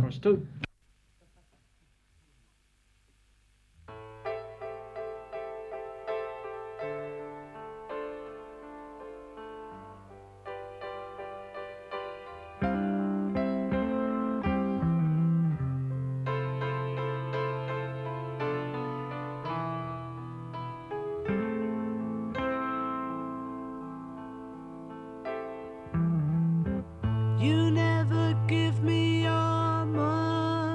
ones too. You never give me your money.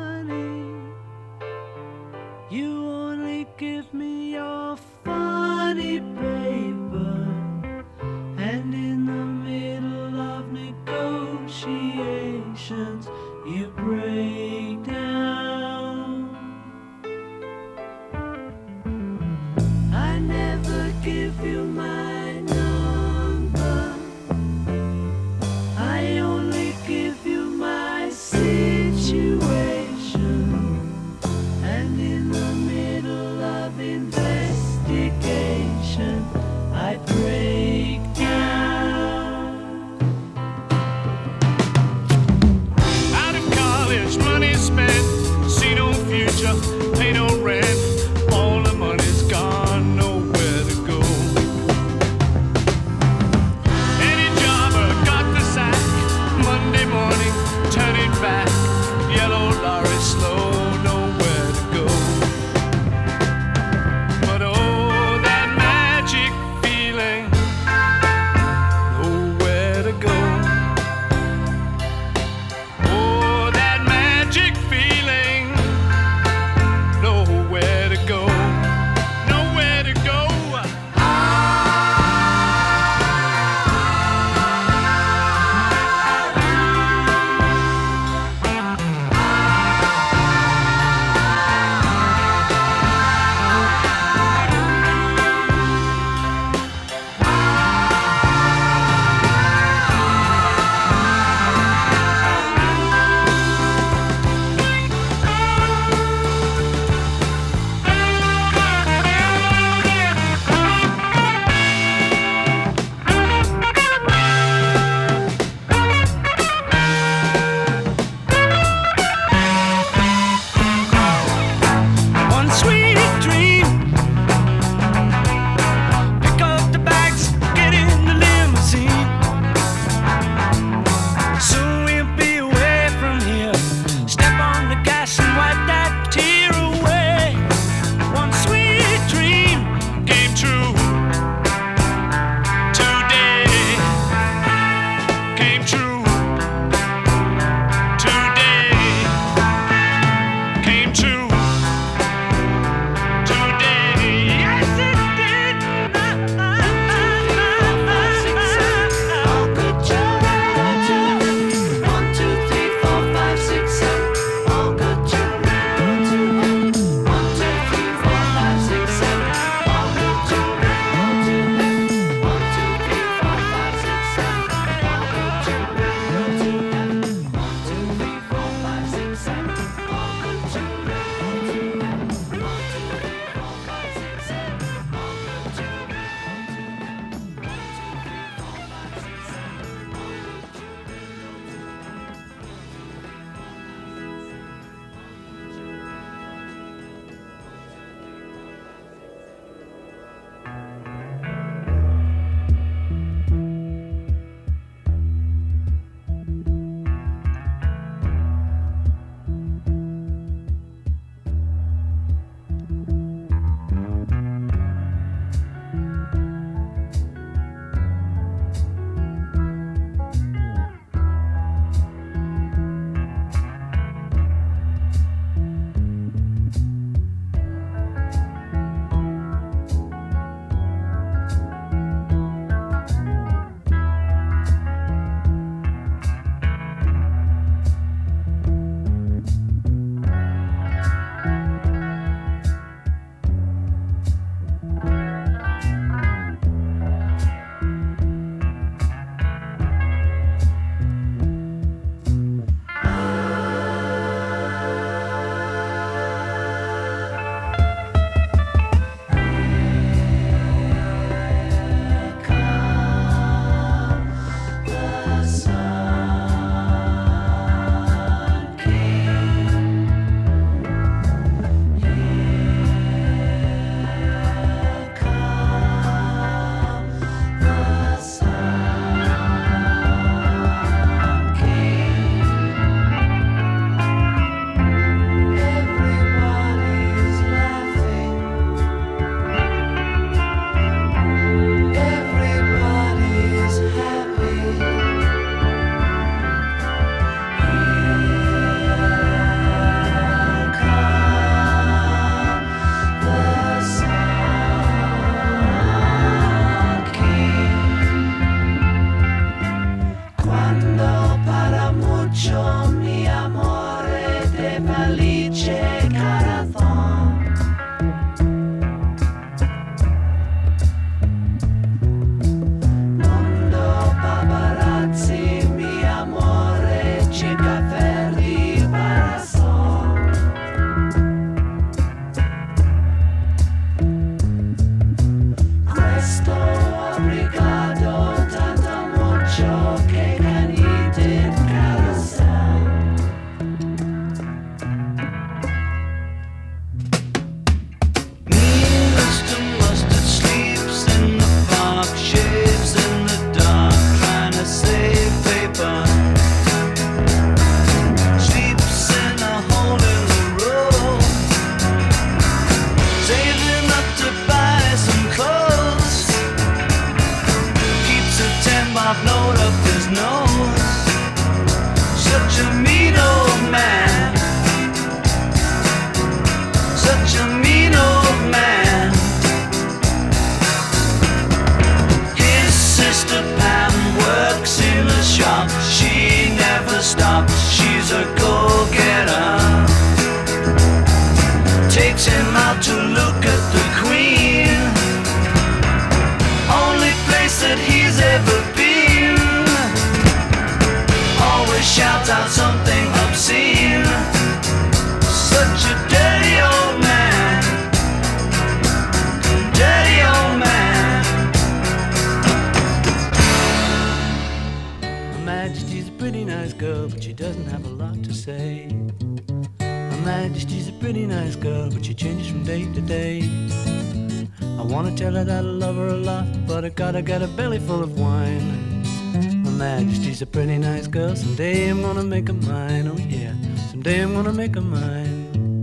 day. Her Majesty's a pretty nice girl, but she changes from day to day. I wanna tell her that I love her a lot, but I gotta get a belly full of wine. Her Majesty's a pretty nice girl, someday I'm gonna make her mine, oh yeah, someday I'm gonna make her mine.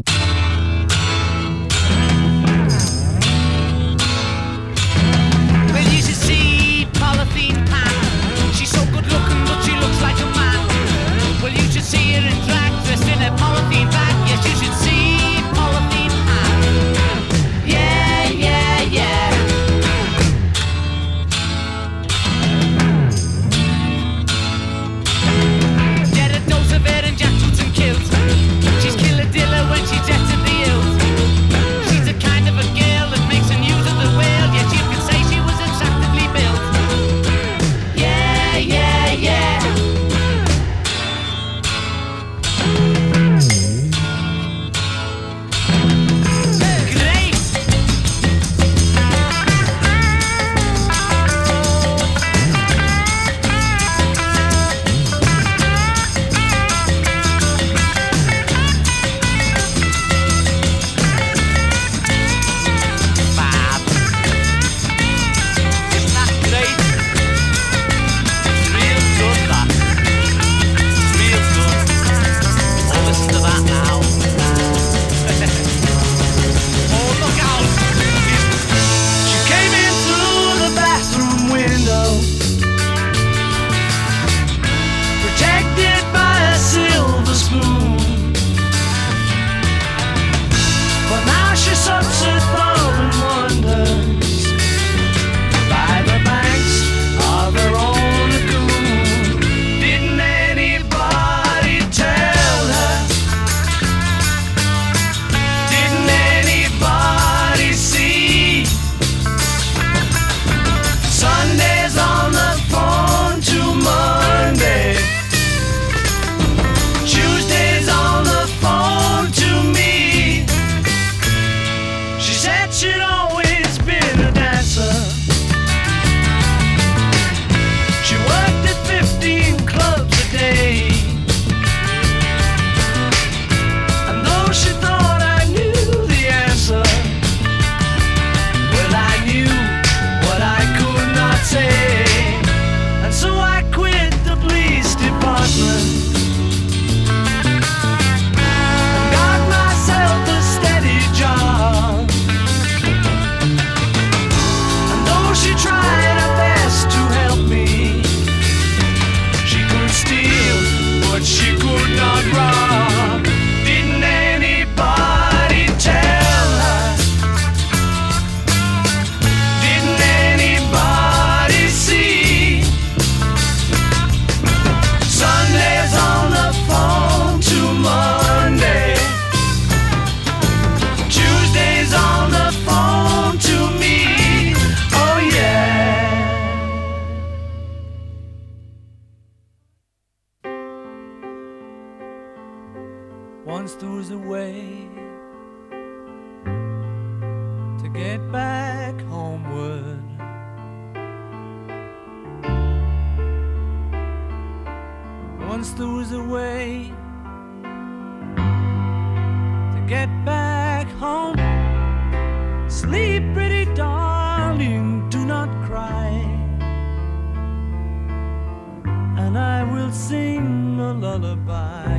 Polythene pan. She's so good looking, but she looks like a man. Well, you should see her in drag, dressed in a polythene bag. Yes, you should see Polythene Pan. Yeah, yeah, yeah. Get a dose of air and jackboots and kilts. She's killer diller when she jets in the hills. She's the kind of a girl that makes a news of the world. Yes, you could say she was attractively built. Yeah, yeah. Great. Fab. Isn't that great? Real good, that. Real good. Oh, listen to that now. Oh, look out. She came in through the bathroom window, protected by a silver spoon. But now she sucks her thumb and wonders by the banks of her own lagoon. Didn't anybody tell her? Didn't anybody see? Sunday's on the phone to Monday. Tuesday's on the phone to me. She said she'd always been a dancer. She worked at 15 clubs a day. And though she thought I knew the answer, well, I knew what I could not say. And so I quit the police department and got myself a steady job. And though she tried her best to help me, she could steal, but she could not rob. Didn't anybody tell her? Didn't anybody see? Sunday's on the phone to Monday. Tuesday's on the phone to me. Oh yeah. Once there was a way to get back homeward. Once there was a way to get back home. Sleep, pretty darling, do not cry, and I will sing a lullaby.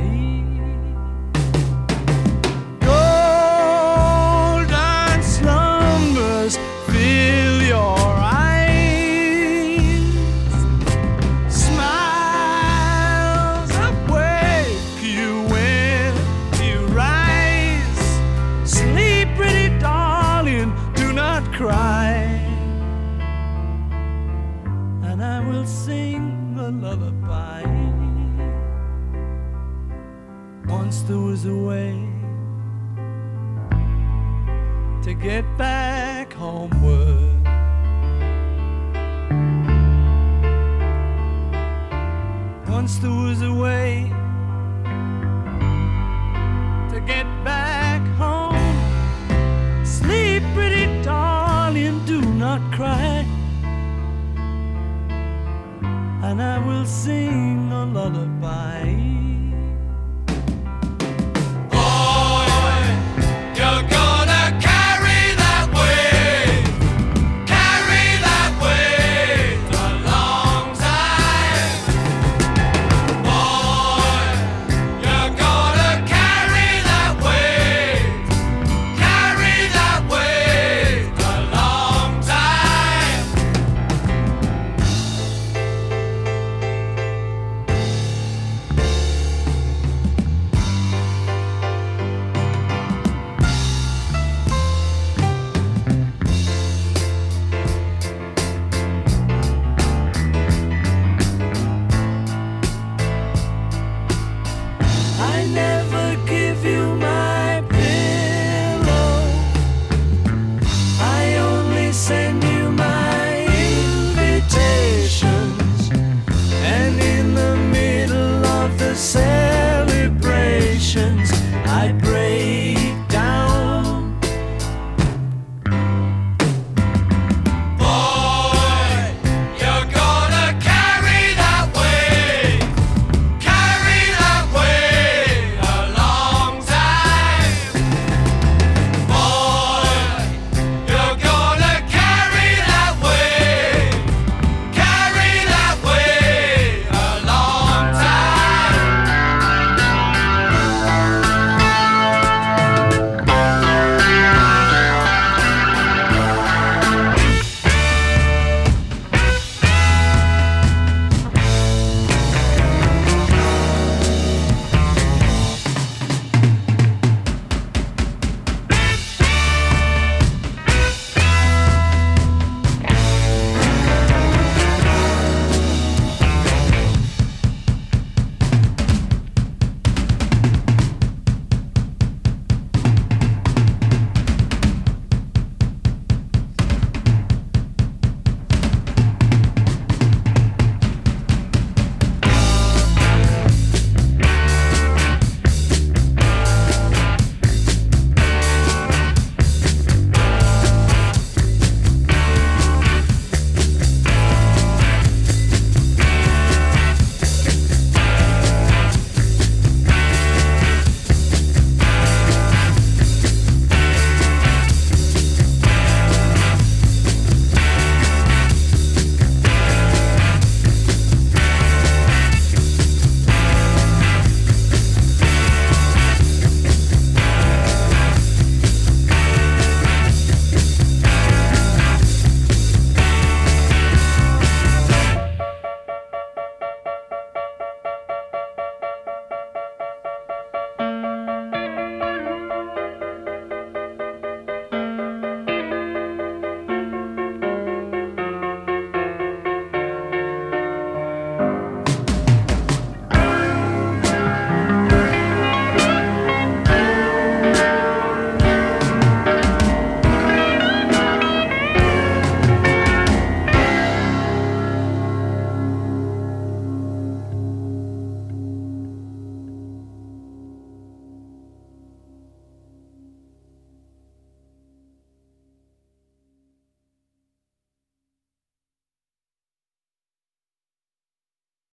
Golden slumbers fill your eyes. Smiles awake you when you rise. Sleep, pretty darling, do not cry, and I will sing a lullaby. Once there was a way to get back homeward. Once there was a way to get back home. Sleep, pretty darling, do not cry, and I will sing a lullaby. I never